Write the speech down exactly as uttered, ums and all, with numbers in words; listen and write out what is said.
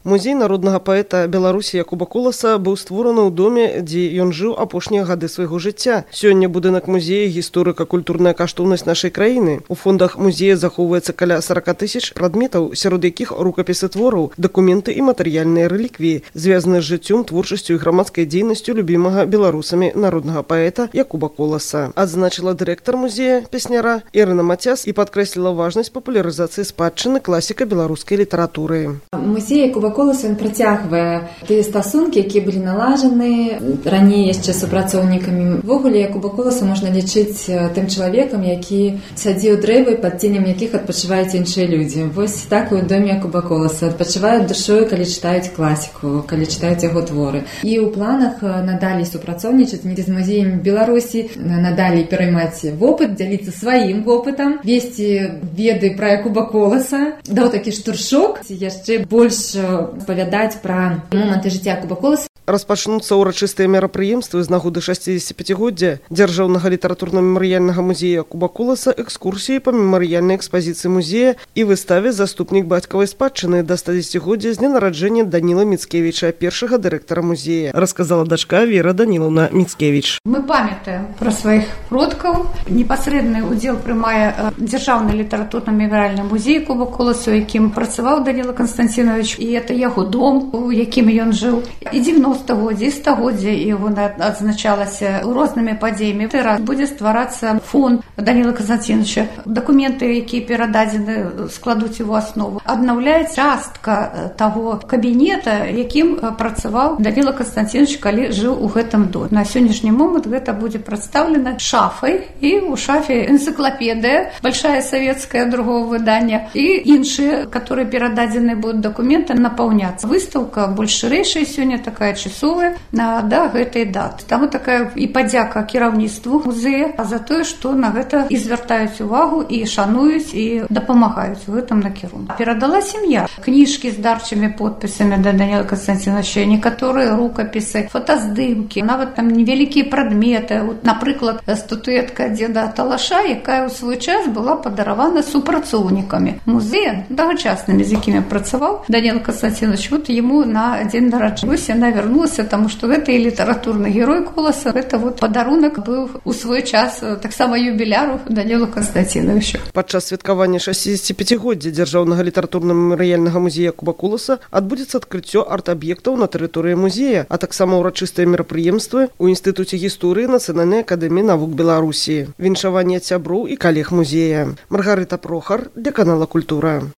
Музей народнага паэта Беларусі Якуба Коласа быў створаны ў доме, дзе ён жыў апошнія гады свайго жыцця. Сёння будынак музея гісторыка-культурная каштоўнасць нашай краіны. У фондах музея захоўваецца каля сорок тысяч прадметаў, сярод якіх рукапісы твораў, дакументы і матэрыяльныя рэліквіі, звязаныя з жыццём, творчасцю і грамадскай дзейнасцю любімага беларусамі народнага паэта Якуба Коласа. Адзначыла дырэктар музея, песняра Ірына Мацяс і падкрэсліла важнасць папулярызацыі спадчыны класіка беларускай літаратуры. Музей Якуба Коласа працягвае тыя стасункі, якія былі налажаны раней яшчэ супрацоўнікамі. Увогуле Якуба Коласа можна лічыць тым чалавекам, які сядзіў дрэвы, пад ценем якіх адпачываюць іншыя людзі. Вось так і ў доме Якуба Коласа адпачываюць душою, калі чытаюць класіку, калі чытаюць яго творы. І ў планах надалей супрацоўнічаць з музеем Беларусі, надалей пераймаць вопыт, дзяліцца сваім вопытам, весці веды пра Якуба Коласа, даў такі штуршок, яшчэ больш спавядаць пра моманты жыцця Якуба Коласа. Распачнуцца ўрачыстыя мерапрыемствы з нагоды шасцідзесяціпяцігоддзя дзяржаўнага літаратурна-мемарыяльнага музея Якуба Коласа, экскурсіі па мемарыяльнай экспазіцыі музея і выставе «Заступнік бацькавай спадчыны» да стадзесяцігоддзя з дня нараджэння Даніла Міцкевіча, першага дырэктара музея, расказала дачка Вера Данілаўна Міцкевіч. Мы памятаем пра сваіх продкаў. Непасрэдны ўдзел прымае дзяржаўны літаратурна-мемарыяльны музей Якуба Коласа, у якім працаваў Даніла Канстанцінович, і это яго дом, у якім ён жыў. І дзевяностагоддзе, і стагоддзе яго адзначалася рознымі падзеямі. Зараз будзе стварацца фонд Даніла Канстанціновича. Дакументы, якія перададзены, складуць его аснову. Аднаўляецца частка таго кабінета, якім працаваў Даніла Канстанцінович, калі жыў у гэтым доме. На сённяшні момант гэта будзе прадстаўлена шафай, і ў шафе энцыклапедыя, большая советская другого выдання, і іншыя, которые перададзены будуць дакументы, напаўняцца. Выстаўка больш шырэйшая сёння, такая часовая, да гэтай даты. Таму такая і падзяка кіраўніцтву музея за тое, што на гэта і звяртаюць увагу, і шануюць, і дапамагаюць у гэтым накірунку. Перадала сям'я кніжкі з дарчымі подпісамі да Даніла Канстанціновича, некаторыя рукапісы, фотаздымкі, нават там невялікія прадметы. Напрыклад, статуэтка дзеда Талаша, якая ў свой час была падаравана супрацоўнікамі музея, тагачаснымі, з якімі працаваў Даніл Канстанцінович. Вот яму на дзень нараджэння. Вось яна вярнулася, таму што гэта і літаратурны герой Коласа, гэта вот падарунак быў у свой час таксама юбіляру Данілу Канстанціновичу. Падчас святкавання шасцідзесяціпяцігоддзя дзяржаўнага літаратурна-мемарыяльнага музея Якуба Коласа адбудзецца адкрыццё арт-аб'ектаў на тэрыторыі музея, а таксама ўрачыстыя мерапрыемствы ў Інстытуце гісторыі Нацыянальнай акадэміі навук Беларусі, віншаванне сяброў і калег музея. Маргарыта Прохар для канала Культура.